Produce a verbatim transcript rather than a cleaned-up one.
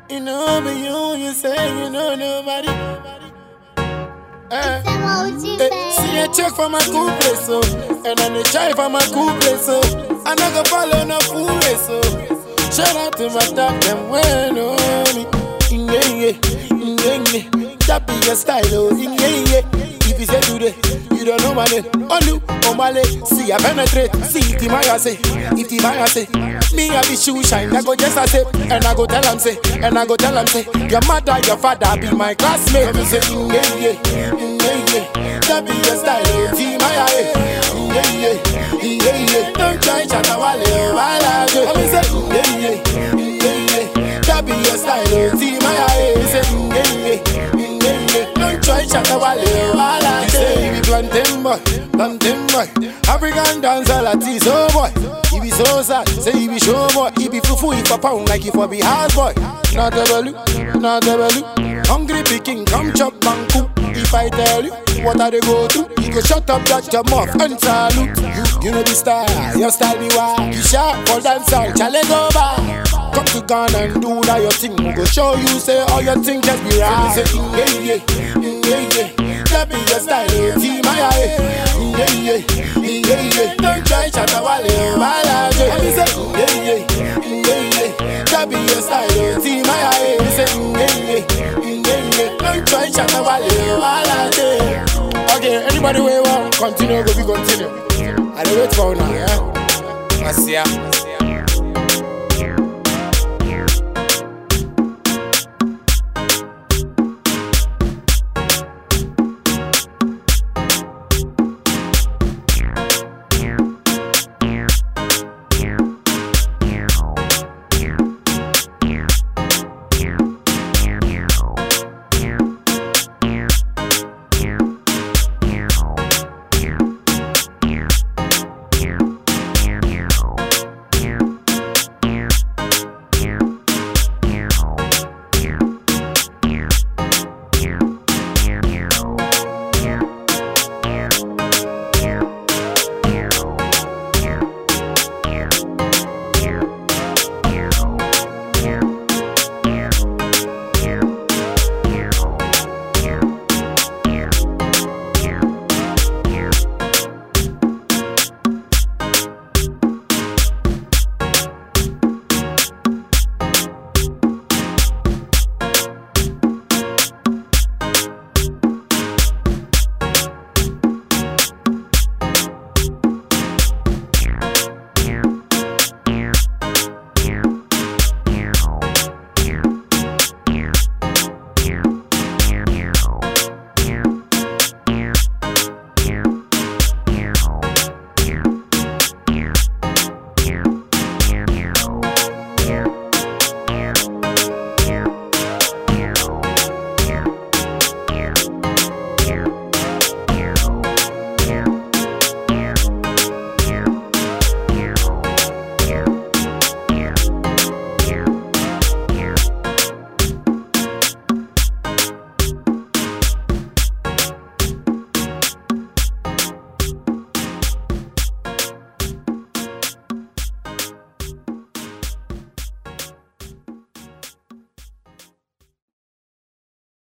You know me, you, you say you know nobody. Eh, eh, see a check for my cool place, so and then a try for my cool place, so I not go follow no fool place, so shout out to my top them when on me. Yeah, yeah, yeah, yeah. That be your style, oh, yeah, yeah. If you say today, you don't know my name. Olu, Omale, see I penetrate. See if the Maya say, if the Maya say, me I be shoe shine. I go just a say, and I go tell them say, and I go tell them say, your mother, your father be my classmate. Me say, yeah, yeah, yeah, yeah. That be your style, oh, the Maya, yeah, yeah, yeah, yeah. Don't try Chatawale, Wala, yeah. Me say, yeah, yeah, yeah, yeah. That be your style, oh, the Maya, yeah. Say, yeah, yeah, yeah, yeah. Don't try Chatawale, Wala. Say, you be plantain boy, plantain boy. African dancer, Latis, oh boy. He be so sad, say he be show boy. He be fufu, he for pound like he for be house boy. Not a belly, not a belly. Hungry picking, come chop and cook. If I tell you what I they go through, you go shut up that your mouth and salute. You, you know the style, your style be wild. You sharp for dancer, challenge go back. Come to Ghana and do that your thing. We go show you say all your thing just be right. Say yeah yeah yeah yeah. That be your style, team my eye. Yeah yeah yeah yeah. Don't try Chatawale, Wala. Me say yeah yeah yeah yeah. That be your style, team my eye. Say yeah yeah yeah yeah. Don't try Chatawale, Wala. Okay, anybody who want continue, go be continue. I don't wait for now, yeah. I see ya.